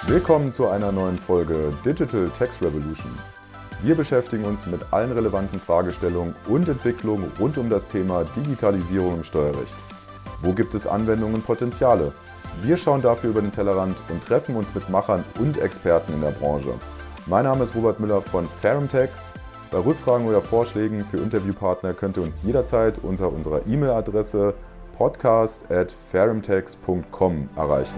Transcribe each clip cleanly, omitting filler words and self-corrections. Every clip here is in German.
Willkommen zu einer neuen Folge Digital Tax Revolution. Wir beschäftigen uns mit allen relevanten Fragestellungen und Entwicklungen rund um das Thema Digitalisierung im Steuerrecht. Wo gibt es Anwendungen und Potenziale? Wir schauen dafür über den Tellerrand und treffen uns mit Machern und Experten in der Branche. Mein Name ist Robert Müller von FerumTax. Bei Rückfragen oder Vorschlägen für Interviewpartner könnt ihr uns jederzeit unter unserer E-Mail-Adresse podcast@ferumtax.com erreichen.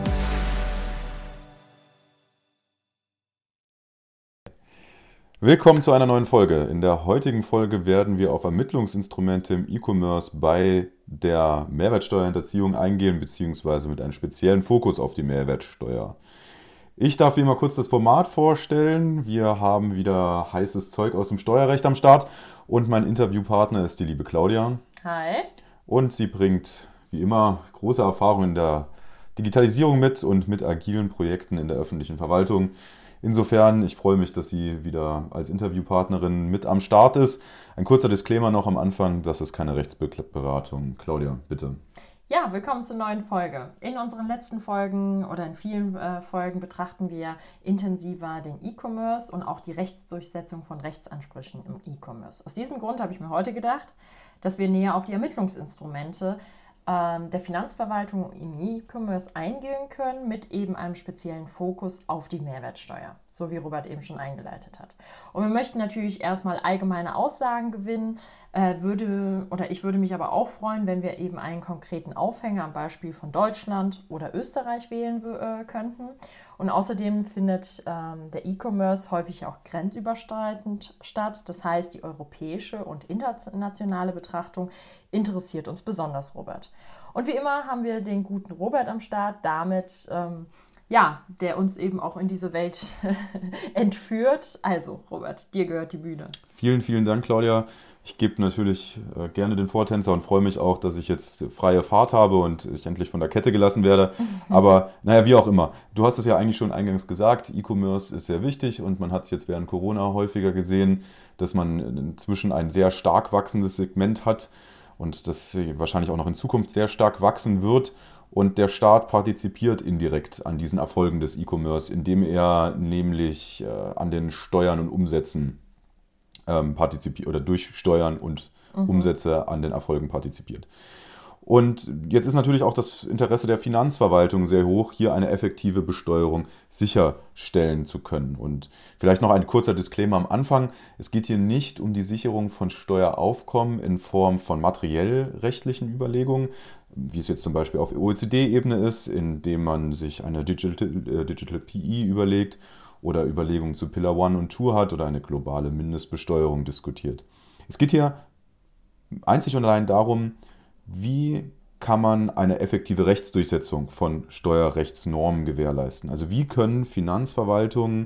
Willkommen zu einer neuen Folge. In der heutigen Folge werden wir auf Ermittlungsinstrumente im E-Commerce bei der Mehrwertsteuerhinterziehung eingehen, beziehungsweise mit einem speziellen Fokus auf die Mehrwertsteuer. Ich darf wie immer kurz das Format vorstellen. Wir haben wieder heißes Zeug aus dem Steuerrecht am Start und mein Interviewpartner ist die liebe Claudia. Hi. Und sie bringt wie immer große Erfahrung in der Digitalisierung mit und mit agilen Projekten in der öffentlichen Verwaltung. Insofern, ich freue mich, dass sie wieder als Interviewpartnerin mit am Start ist. Ein kurzer Disclaimer noch am Anfang, das ist keine Rechtsberatung. Claudia, bitte. Ja, willkommen zur neuen Folge. In unseren letzten Folgen oder in vielen Folgen betrachten wir intensiver den E-Commerce und auch die Rechtsdurchsetzung von Rechtsansprüchen im E-Commerce. Aus diesem Grund habe ich mir heute gedacht, dass wir näher auf die Ermittlungsinstrumente der Finanzverwaltung im E-Commerce eingehen können, mit eben einem speziellen Fokus auf die Mehrwertsteuer, so wie Robert eben schon eingeleitet hat. Und wir möchten natürlich erstmal allgemeine Aussagen gewinnen, ich würde mich aber auch freuen, wenn wir eben einen konkreten Aufhänger am Beispiel von Deutschland oder Österreich wählen könnten. Und außerdem findet der E-Commerce häufig auch grenzüberschreitend statt. Das heißt, die europäische und internationale Betrachtung interessiert uns besonders, Robert. Und wie immer haben wir den guten Robert am Start, damit der uns eben auch in diese Welt entführt. Also, Robert, dir gehört die Bühne. Vielen, vielen Dank, Claudia. Ich gebe natürlich gerne den Vortänzer und freue mich auch, dass ich jetzt freie Fahrt habe und ich endlich von der Kette gelassen werde. Aber naja, wie auch immer. Du hast es ja eigentlich schon eingangs gesagt, E-Commerce ist sehr wichtig und man hat es jetzt während Corona häufiger gesehen, dass man inzwischen ein sehr stark wachsendes Segment hat und das wahrscheinlich auch noch in Zukunft sehr stark wachsen wird. Und der Staat partizipiert indirekt an diesen Erfolgen des E-Commerce, indem er nämlich an den Steuern und Umsätzen partizipiert oder durch Steuern und Umsätze an den Erfolgen partizipiert. Und jetzt ist natürlich auch das Interesse der Finanzverwaltung sehr hoch, hier eine effektive Besteuerung sicherstellen zu können. Und vielleicht noch ein kurzer Disclaimer am Anfang. Es geht hier nicht um die Sicherung von Steueraufkommen in Form von materiell-rechtlichen Überlegungen, wie es jetzt zum Beispiel auf OECD-Ebene ist, indem man sich eine Digital PE überlegt oder Überlegungen zu Pillar 1 und 2 hat oder eine globale Mindestbesteuerung diskutiert. Es geht hier einzig und allein darum, wie kann man eine effektive Rechtsdurchsetzung von Steuerrechtsnormen gewährleisten. Also wie können Finanzverwaltungen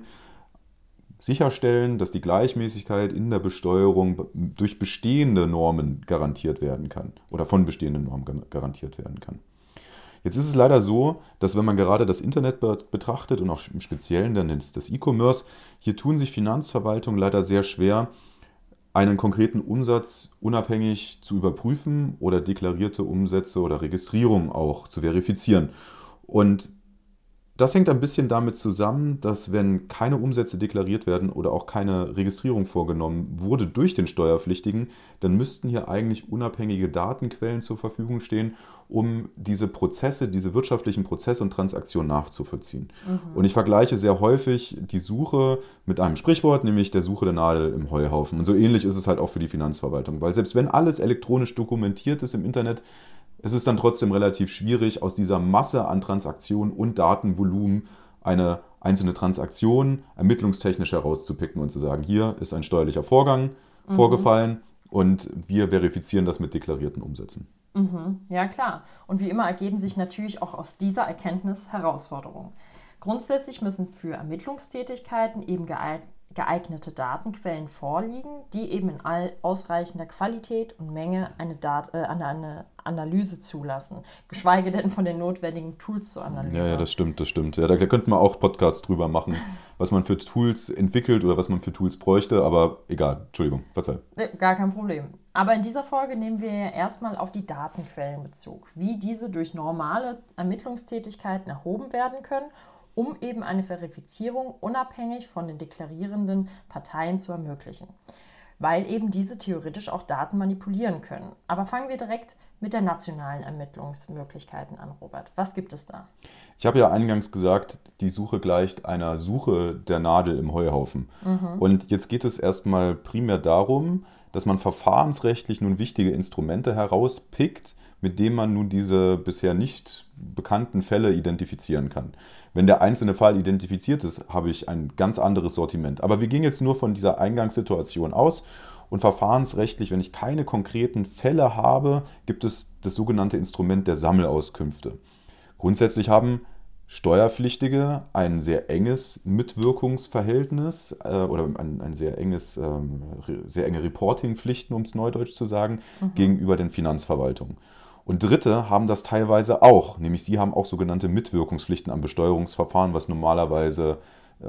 sicherstellen, dass die Gleichmäßigkeit in der Besteuerung durch bestehende Normen garantiert werden kann oder von bestehenden Normen garantiert werden kann. Jetzt ist es leider so, dass wenn man gerade das Internet betrachtet und auch im Speziellen dann das E-Commerce, hier tun sich Finanzverwaltungen leider sehr schwer, einen konkreten Umsatz unabhängig zu überprüfen oder deklarierte Umsätze oder Registrierungen auch zu verifizieren. Und das hängt ein bisschen damit zusammen, dass wenn keine Umsätze deklariert werden oder auch keine Registrierung vorgenommen wurde durch den Steuerpflichtigen, dann müssten hier eigentlich unabhängige Datenquellen zur Verfügung stehen, um diese Prozesse, diese wirtschaftlichen Prozesse und Transaktionen nachzuvollziehen. Und ich vergleiche sehr häufig die Suche mit einem Sprichwort, nämlich der Suche der Nadel im Heuhaufen. Und so ähnlich ist es halt auch für die Finanzverwaltung, weil selbst wenn alles elektronisch dokumentiert ist im Internet, es ist dann trotzdem relativ schwierig, aus dieser Masse an Transaktionen und Datenvolumen eine einzelne Transaktion ermittlungstechnisch herauszupicken und zu sagen, hier ist ein steuerlicher Vorgang vorgefallen und wir verifizieren das mit deklarierten Umsätzen. Ja, klar. Und wie immer ergeben sich natürlich auch aus dieser Erkenntnis Herausforderungen. Grundsätzlich müssen für Ermittlungstätigkeiten eben geeignete Datenquellen vorliegen, die eben in ausreichender Qualität und Menge eine Analyse zulassen, geschweige denn von den notwendigen Tools zur Analyse. Ja, das stimmt. Ja, da könnten wir auch Podcasts drüber machen, was man für Tools entwickelt oder was man für Tools bräuchte, aber egal, Entschuldigung, verzeih. Gar kein Problem. Aber in dieser Folge nehmen wir erstmal auf die Datenquellen Bezug, wie diese durch normale Ermittlungstätigkeiten erhoben werden können um eben eine Verifizierung unabhängig von den deklarierenden Parteien zu ermöglichen, weil eben diese theoretisch auch Daten manipulieren können. Aber fangen wir direkt mit der nationalen Ermittlungsmöglichkeiten an, Robert. Was gibt es da? Ich habe ja eingangs gesagt, die Suche gleicht einer Suche der Nadel im Heuhaufen. Und jetzt geht es erstmal primär darum, dass man verfahrensrechtlich nun wichtige Instrumente herauspickt, mit denen man nun diese bisher nicht bekannten Fälle identifizieren kann. Wenn der einzelne Fall identifiziert ist, habe ich ein ganz anderes Sortiment. Aber wir gehen jetzt nur von dieser Eingangssituation aus. Und verfahrensrechtlich, wenn ich keine konkreten Fälle habe, gibt es das sogenannte Instrument der Sammelauskünfte. Grundsätzlich haben Steuerpflichtige ein sehr enges Mitwirkungsverhältnis oder ein sehr sehr enge Reportingpflichten, um es neudeutsch zu sagen, gegenüber den Finanzverwaltungen. Und Dritte haben das teilweise auch, nämlich sie haben auch sogenannte Mitwirkungspflichten am Besteuerungsverfahren, was normalerweise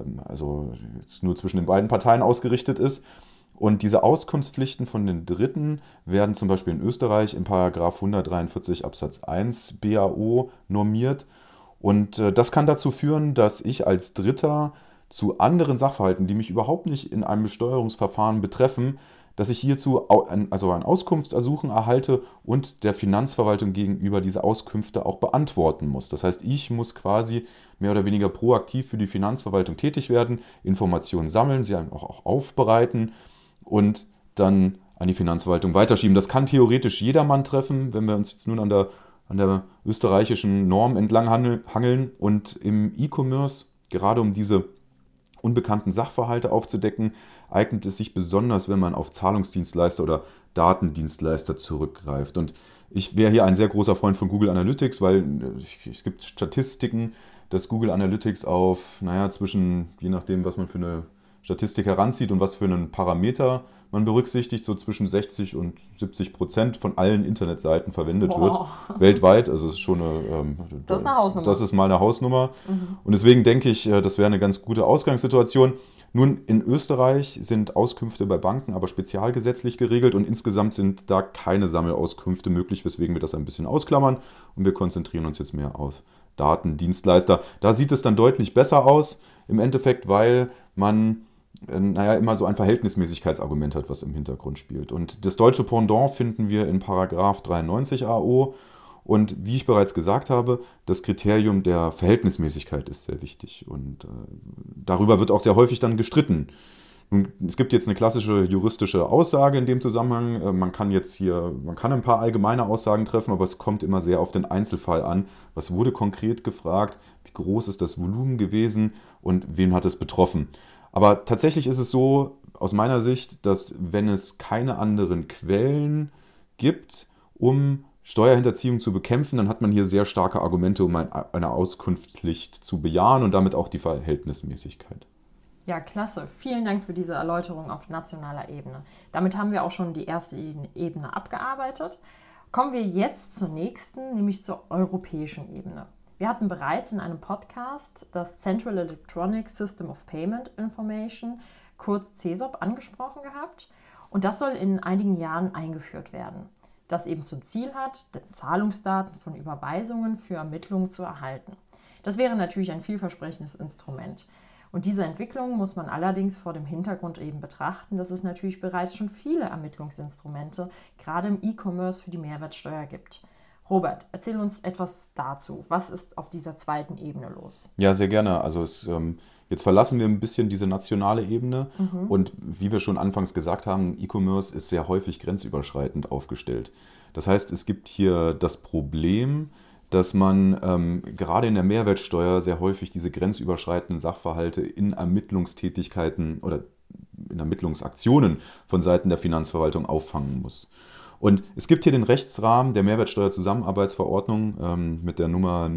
also nur zwischen den beiden Parteien ausgerichtet ist. Und diese Auskunftspflichten von den Dritten werden zum Beispiel in Österreich in § 143 Absatz 1 BAO normiert. Und das kann dazu führen, dass ich als Dritter zu anderen Sachverhalten, die mich überhaupt nicht in einem Besteuerungsverfahren betreffen, dass ich hierzu ein Auskunftsersuchen erhalte und der Finanzverwaltung gegenüber diese Auskünfte auch beantworten muss. Das heißt, ich muss quasi mehr oder weniger proaktiv für die Finanzverwaltung tätig werden, Informationen sammeln, sie auch aufbereiten und dann an die Finanzverwaltung weiterschieben. Das kann theoretisch jedermann treffen, wenn wir uns jetzt nun an der österreichischen Norm entlang hangeln. Und im E-Commerce, gerade um diese unbekannten Sachverhalte aufzudecken, eignet es sich besonders, wenn man auf Zahlungsdienstleister oder Datendienstleister zurückgreift. Und ich wäre hier ein sehr großer Freund von Google Analytics, weil es gibt Statistiken, dass Google Analytics auf, zwischen, je nachdem, was man für eine Statistik heranzieht und was für einen Parameter man berücksichtigt, so zwischen 60% und 70% von allen Internetseiten verwendet wird, weltweit. Also es ist schon das ist eine Hausnummer. Das ist mal eine Hausnummer. Und deswegen denke ich, das wäre eine ganz gute Ausgangssituation. Nun, in Österreich sind Auskünfte bei Banken aber spezialgesetzlich geregelt und insgesamt sind da keine Sammelauskünfte möglich, weswegen wir das ein bisschen ausklammern und wir konzentrieren uns jetzt mehr auf Datendienstleister. Da sieht es dann deutlich besser aus, im Endeffekt, weil man immer so ein Verhältnismäßigkeitsargument hat, was im Hintergrund spielt. Und das deutsche Pendant finden wir in § 93 AO. Und wie ich bereits gesagt habe, das Kriterium der Verhältnismäßigkeit ist sehr wichtig. Und darüber wird auch sehr häufig dann gestritten. Nun, es gibt jetzt eine klassische juristische Aussage in dem Zusammenhang. Man kann ein paar allgemeine Aussagen treffen, aber es kommt immer sehr auf den Einzelfall an. Was wurde konkret gefragt? Wie groß ist das Volumen gewesen? Und wen hat es betroffen? Aber tatsächlich ist es so, aus meiner Sicht, dass wenn es keine anderen Quellen gibt, um Steuerhinterziehung zu bekämpfen, dann hat man hier sehr starke Argumente, um eine Auskunftspflicht zu bejahen und damit auch die Verhältnismäßigkeit. Ja, klasse. Vielen Dank für diese Erläuterung auf nationaler Ebene. Damit haben wir auch schon die erste Ebene abgearbeitet. Kommen wir jetzt zur nächsten, nämlich zur europäischen Ebene. Wir hatten bereits in einem Podcast das Central Electronic System of Payment Information, kurz CESOP, angesprochen gehabt. Und das soll in einigen Jahren eingeführt werden, das eben zum Ziel hat, Zahlungsdaten von Überweisungen für Ermittlungen zu erhalten. Das wäre natürlich ein vielversprechendes Instrument. Und diese Entwicklung muss man allerdings vor dem Hintergrund eben betrachten, dass es natürlich bereits schon viele Ermittlungsinstrumente, gerade im E-Commerce, für die Mehrwertsteuer gibt. Robert, erzähl uns etwas dazu. Was ist auf dieser zweiten Ebene los? Ja, sehr gerne. Also jetzt verlassen wir ein bisschen diese nationale Ebene und wie wir schon anfangs gesagt haben, E-Commerce ist sehr häufig grenzüberschreitend aufgestellt. Das heißt, es gibt hier das Problem, dass man gerade in der Mehrwertsteuer sehr häufig diese grenzüberschreitenden Sachverhalte in Ermittlungstätigkeiten oder in Ermittlungsaktionen von Seiten der Finanzverwaltung auffangen muss. Und es gibt hier den Rechtsrahmen der Mehrwertsteuerzusammenarbeitsverordnung mit der Nummer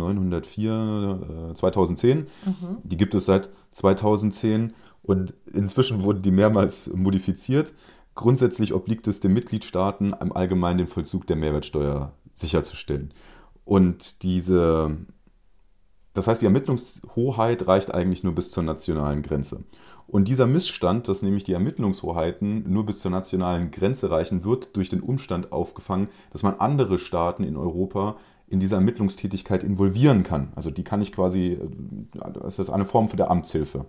904 2010. Die gibt es seit 2010 und inzwischen wurden die mehrmals modifiziert. Grundsätzlich obliegt es den Mitgliedstaaten, im Allgemeinen den Vollzug der Mehrwertsteuer sicherzustellen. Und das heißt, die Ermittlungshoheit reicht eigentlich nur bis zur nationalen Grenze. Und dieser Missstand, dass nämlich die Ermittlungshoheiten nur bis zur nationalen Grenze reichen, wird durch den Umstand aufgefangen, dass man andere Staaten in Europa in dieser Ermittlungstätigkeit involvieren kann. Also die kann ich quasi, das ist eine Form der Amtshilfe.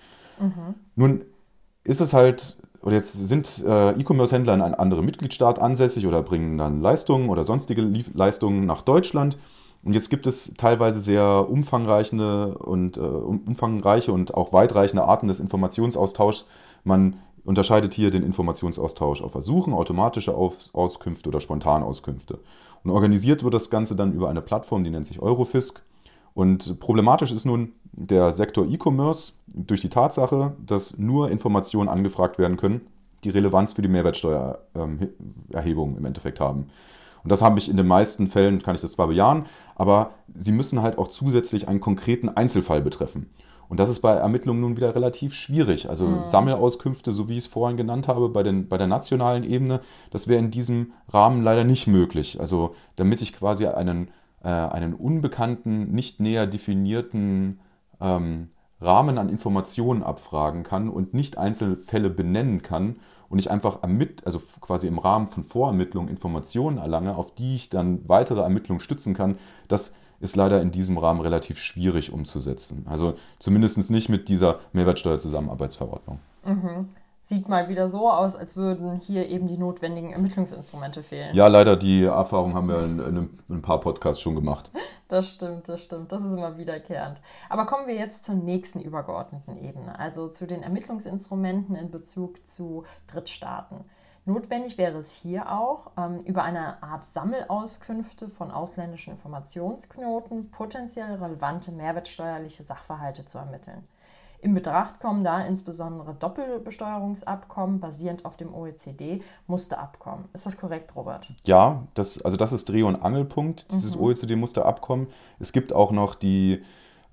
Nun ist es halt, oder jetzt sind E-Commerce-Händler in einem anderen Mitgliedstaat ansässig oder bringen dann Leistungen oder sonstige Leistungen nach Deutschland. Und jetzt gibt es teilweise sehr umfangreiche und auch weitreichende Arten des Informationsaustauschs. Man unterscheidet hier den Informationsaustausch auf Ersuchen, automatische Auskünfte oder Spontanauskünfte. Und organisiert wird das Ganze dann über eine Plattform, die nennt sich Eurofisk. Und problematisch ist nun der Sektor E-Commerce durch die Tatsache, dass nur Informationen angefragt werden können, die Relevanz für die Mehrwertsteuererhebung im Endeffekt haben. Und das habe ich in den meisten Fällen, kann ich das zwar bejahen, aber sie müssen halt auch zusätzlich einen konkreten Einzelfall betreffen. Und das ist bei Ermittlungen nun wieder relativ schwierig. Also Sammelauskünfte, so wie ich es vorhin genannt habe, bei der nationalen Ebene, das wäre in diesem Rahmen leider nicht möglich. Also damit ich quasi einen unbekannten, nicht näher definierten Rahmen an Informationen abfragen kann und nicht Einzelfälle benennen kann und ich einfach also quasi im Rahmen von Vorermittlungen Informationen erlange, auf die ich dann weitere Ermittlungen stützen kann, das ist leider in diesem Rahmen relativ schwierig umzusetzen. Also zumindest nicht mit dieser Mehrwertsteuerzusammenarbeitsverordnung. Sieht mal wieder so aus, als würden hier eben die notwendigen Ermittlungsinstrumente fehlen. Ja, leider, die Erfahrung haben wir in ein paar Podcasts schon gemacht. Das stimmt. Das ist immer wiederkehrend. Aber kommen wir jetzt zur nächsten übergeordneten Ebene, also zu den Ermittlungsinstrumenten in Bezug zu Drittstaaten. Notwendig wäre es hier auch, über eine Art Sammelauskünfte von ausländischen Informationsknoten potenziell relevante mehrwertsteuerliche Sachverhalte zu ermitteln. In Betracht kommen da insbesondere Doppelbesteuerungsabkommen basierend auf dem OECD-Musterabkommen. Ist das korrekt, Robert? Ja, das ist Dreh- und Angelpunkt, dieses OECD-Musterabkommen. Es gibt auch noch die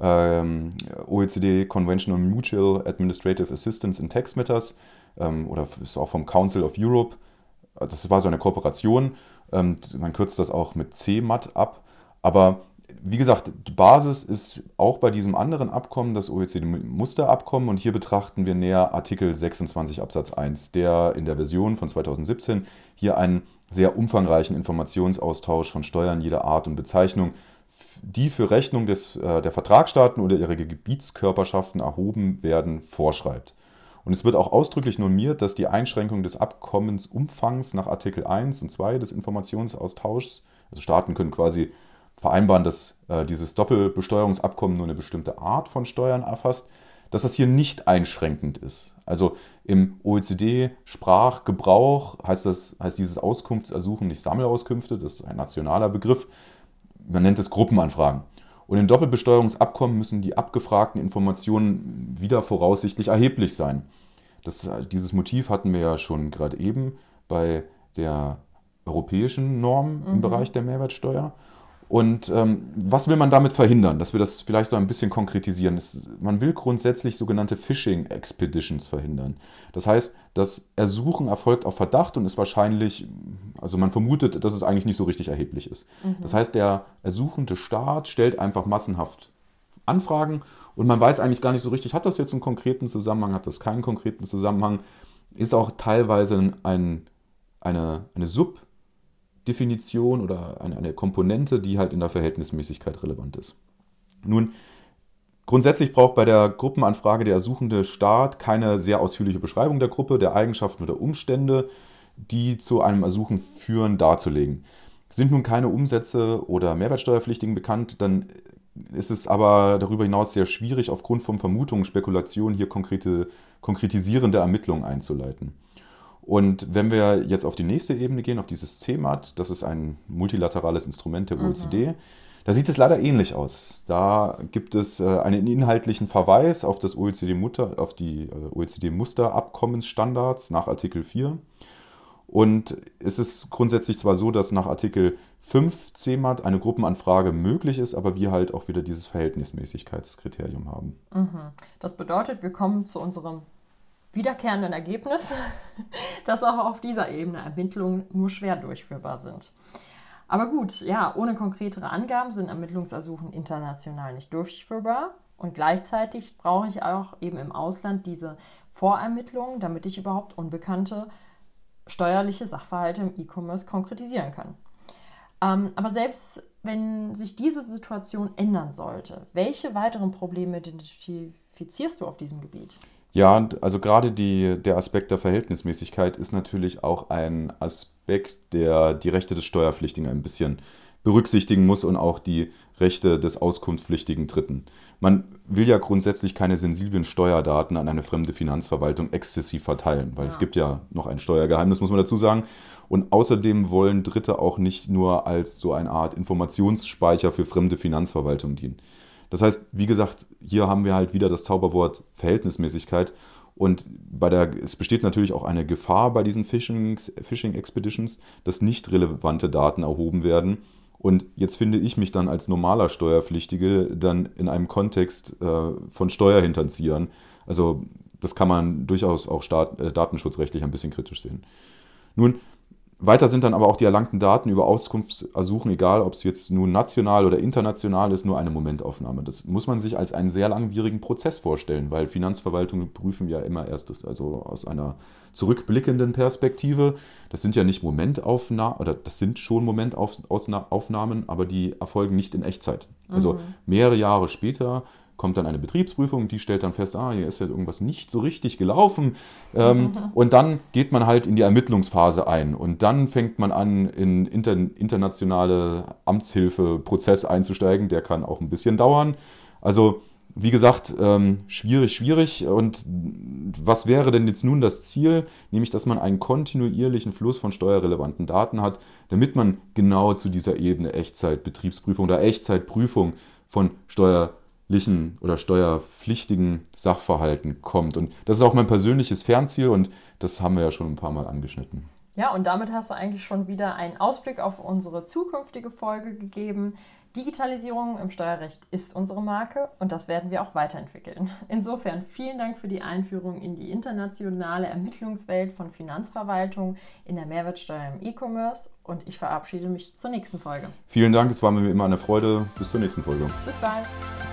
OECD Convention on Mutual Administrative Assistance in Tax Matters oder ist auch vom Council of Europe. Das war so eine Kooperation. Man kürzt das auch mit CMAT ab. Aber wie gesagt, die Basis ist auch bei diesem anderen Abkommen das OECD-Musterabkommen und hier betrachten wir näher Artikel 26 Absatz 1, der in der Version von 2017 hier einen sehr umfangreichen Informationsaustausch von Steuern jeder Art und Bezeichnung, die für Rechnung der Vertragsstaaten oder ihrer Gebietskörperschaften erhoben werden, vorschreibt. Und es wird auch ausdrücklich normiert, dass die Einschränkung des Abkommensumfangs nach Artikel 1 und 2 des Informationsaustauschs, also Staaten können quasi vereinbaren, dass dieses Doppelbesteuerungsabkommen nur eine bestimmte Art von Steuern erfasst, dass das hier nicht einschränkend ist. Also im OECD-Sprachgebrauch heißt dieses Auskunftsersuchen nicht Sammelauskünfte, das ist ein nationaler Begriff, man nennt es Gruppenanfragen. Und im Doppelbesteuerungsabkommen müssen die abgefragten Informationen wieder voraussichtlich erheblich sein. Dieses Motiv hatten wir ja schon gerade eben bei der europäischen Norm im Bereich der Mehrwertsteuer. Und was will man damit verhindern? Dass wir das vielleicht so ein bisschen konkretisieren. Man will grundsätzlich sogenannte Phishing Expeditions verhindern. Das heißt, das Ersuchen erfolgt auf Verdacht und ist wahrscheinlich, also man vermutet, dass es eigentlich nicht so richtig erheblich ist. Das heißt, der ersuchende Staat stellt einfach massenhaft Anfragen und man weiß eigentlich gar nicht so richtig, hat das jetzt einen konkreten Zusammenhang, hat das keinen konkreten Zusammenhang. Ist auch teilweise eine Subdefinition oder eine Komponente, die halt in der Verhältnismäßigkeit relevant ist. Nun, grundsätzlich braucht bei der Gruppenanfrage der ersuchende Staat keine sehr ausführliche Beschreibung der Gruppe, der Eigenschaften oder Umstände, die zu einem Ersuchen führen, darzulegen. Sind nun keine Umsätze oder Mehrwertsteuerpflichtigen bekannt, dann ist es aber darüber hinaus sehr schwierig, aufgrund von Vermutungen, Spekulationen hier konkretisierende Ermittlungen einzuleiten. Und wenn wir jetzt auf die nächste Ebene gehen, auf dieses CMAT, das ist ein multilaterales Instrument der OECD, da sieht es leider ähnlich aus. Da gibt es einen inhaltlichen Verweis auf die OECD-Musterabkommensstandards nach Artikel 4. Und es ist grundsätzlich zwar so, dass nach Artikel 5 CMAT eine Gruppenanfrage möglich ist, aber wir halt auch wieder dieses Verhältnismäßigkeitskriterium haben. Das bedeutet, wir kommen zu unserem wiederkehrenden Ergebnis, dass auch auf dieser Ebene Ermittlungen nur schwer durchführbar sind. Aber gut, ja, ohne konkretere Angaben sind Ermittlungsersuchen international nicht durchführbar und gleichzeitig brauche ich auch eben im Ausland diese Vorermittlungen, damit ich überhaupt unbekannte steuerliche Sachverhalte im E-Commerce konkretisieren kann. Aber selbst wenn sich diese Situation ändern sollte, welche weiteren Probleme identifizierst du auf diesem Gebiet? Ja, also gerade der Aspekt der Verhältnismäßigkeit ist natürlich auch ein Aspekt, der die Rechte des Steuerpflichtigen ein bisschen berücksichtigen muss und auch die Rechte des auskunftspflichtigen Dritten. Man will ja grundsätzlich keine sensiblen Steuerdaten an eine fremde Finanzverwaltung exzessiv verteilen, weil es gibt ja noch ein Steuergeheimnis, muss man dazu sagen. Und außerdem wollen Dritte auch nicht nur als so eine Art Informationsspeicher für fremde Finanzverwaltungen dienen. Das heißt, wie gesagt, hier haben wir halt wieder das Zauberwort Verhältnismäßigkeit. Und es besteht natürlich auch eine Gefahr bei diesen Phishing Expeditions, dass nicht relevante Daten erhoben werden. Und jetzt finde ich mich dann als normaler Steuerpflichtige dann in einem Kontext von Steuerhinterziehern. Also das kann man durchaus auch datenschutzrechtlich ein bisschen kritisch sehen. Nun, weiter sind dann aber auch die erlangten Daten über Auskunftsersuchen, egal ob es jetzt nun national oder international ist, nur eine Momentaufnahme. Das muss man sich als einen sehr langwierigen Prozess vorstellen, weil Finanzverwaltungen prüfen ja immer erst also aus einer zurückblickenden Perspektive. Das sind ja nicht Momentaufnahmen, oder das sind schon Momentaufnahmen, aber die erfolgen nicht in Echtzeit. Also mehrere Jahre später kommt dann eine Betriebsprüfung, die stellt dann fest, hier ist ja irgendwas nicht so richtig gelaufen. Und dann geht man halt in die Ermittlungsphase ein. Und dann fängt man an, in internationale Amtshilfe-Prozess einzusteigen. Der kann auch ein bisschen dauern. Also, wie gesagt, schwierig. Und was wäre denn jetzt nun das Ziel? Nämlich, dass man einen kontinuierlichen Fluss von steuerrelevanten Daten hat, damit man genau zu dieser Ebene Echtzeitbetriebsprüfung oder Echtzeitprüfung von steuerlichen oder steuerpflichtigen Sachverhalten kommt. Und das ist auch mein persönliches Fernziel und das haben wir ja schon ein paar Mal angeschnitten. Ja, und damit hast du eigentlich schon wieder einen Ausblick auf unsere zukünftige Folge gegeben. Digitalisierung im Steuerrecht ist unsere Marke und das werden wir auch weiterentwickeln. Insofern vielen Dank für die Einführung in die internationale Ermittlungswelt von Finanzverwaltung in der Mehrwertsteuer im E-Commerce und ich verabschiede mich zur nächsten Folge. Vielen Dank, es war mir immer eine Freude. Bis zur nächsten Folge. Bis bald.